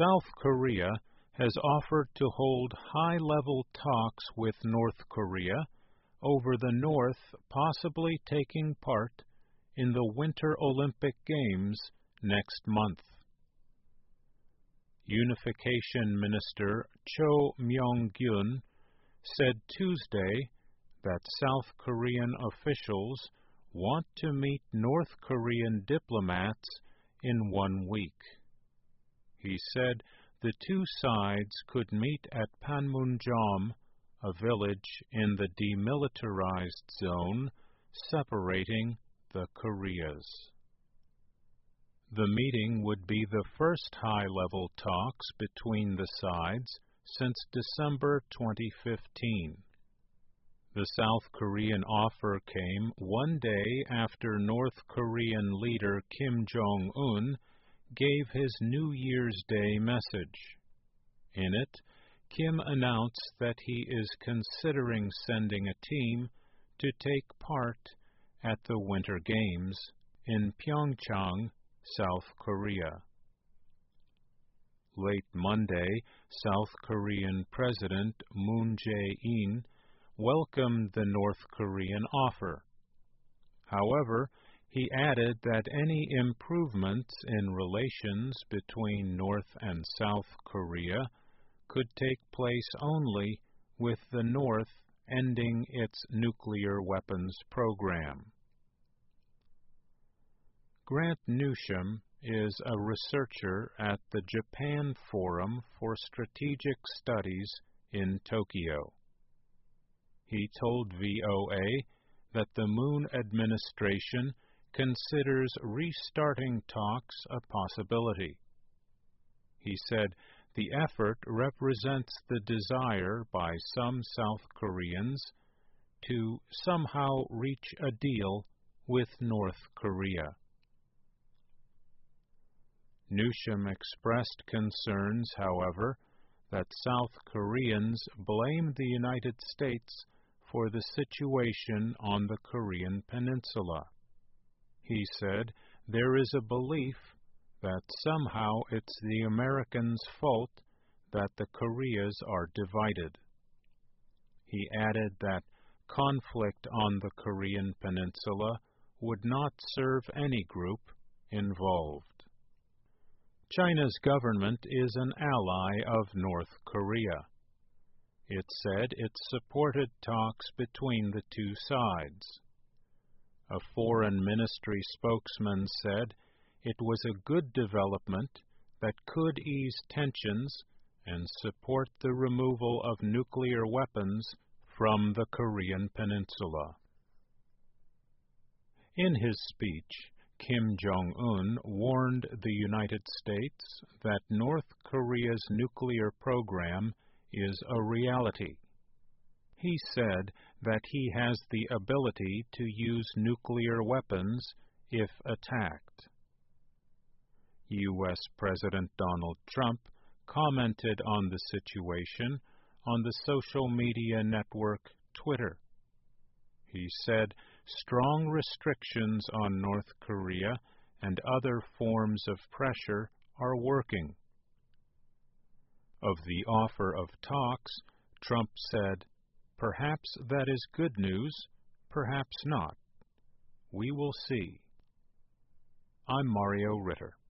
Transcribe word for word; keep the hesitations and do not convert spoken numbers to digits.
South Korea has offered to hold high-level talks with North Korea over the North possibly taking part in the Winter Olympic Games next month. Unification Minister Cho Myong-gyun said Tuesday that South Korean officials want to meet North Korean diplomats in one week. He said the two sides could meet at Panmunjom, a village in the demilitarized zone separating the Koreas. The meeting would be the first high-level talks between the sides since December twenty fifteen. The South Korean offer came one day after North Korean leader Kim Jong-un gave his New Year's Day message. In it, Kim announced that he is considering sending a team to take part at the Winter Games in Pyeongchang, South Korea. Late Monday, South Korean President Moon Jae-in welcomed the North Korean offer. However, he added that any improvements in relations between North and South Korea could take place only with the North ending its nuclear weapons program. Grant Newsham is a researcher at the Japan Forum for Strategic Studies in Tokyo. He told V O A that the Moon administration considers restarting talks a possibility. He said the effort represents the desire by some South Koreans to somehow reach a deal with North Korea. Newsham expressed concerns, however, that South Koreans blame the United States for the situation on the Korean peninsula. He said there is a belief that somehow it's the Americans' fault that the Koreas are divided. He added that conflict on the Korean peninsula would not serve any group involved. China's government is an ally of North Korea. It said it supported talks between the two sides. A foreign ministry spokesman said it was a good development that could ease tensions and support the removal of nuclear weapons from the Korean peninsula. In his speech, Kim Jong-un warned the United States that North Korea's nuclear program is a reality. He said that he has the ability to use nuclear weapons if attacked. U S President Donald Trump commented on the situation on the social media network Twitter. He said strong restrictions on North Korea and other forms of pressure are working. Of the offer of talks, Trump said, "Perhaps that is good news, perhaps not. We will see." I'm Mario Ritter.